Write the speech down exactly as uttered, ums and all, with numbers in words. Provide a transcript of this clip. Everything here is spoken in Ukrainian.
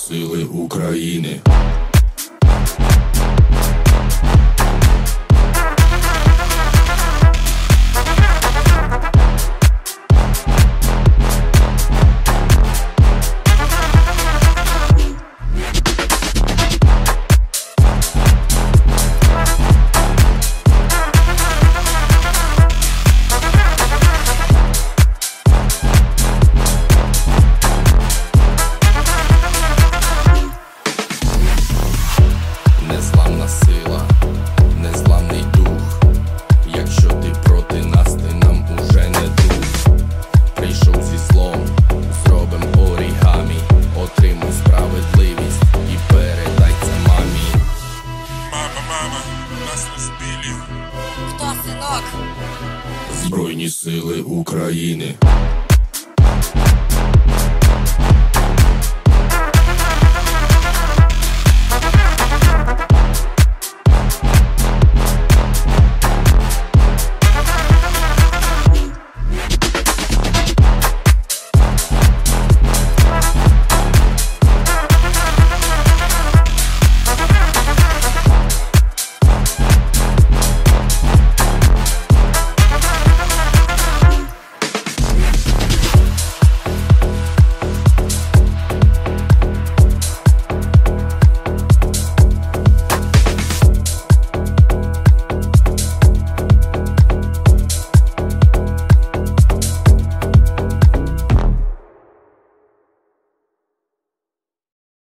Сили України. Незламна сила, незламний дух. Якщо ти проти нас, ти нам уже не друг. Прийшов зі злом, зробим орігамі. Отримай справедливість і передай це мамі. Мама, мама, нас розбили. Хто, синок? Збройні сили України.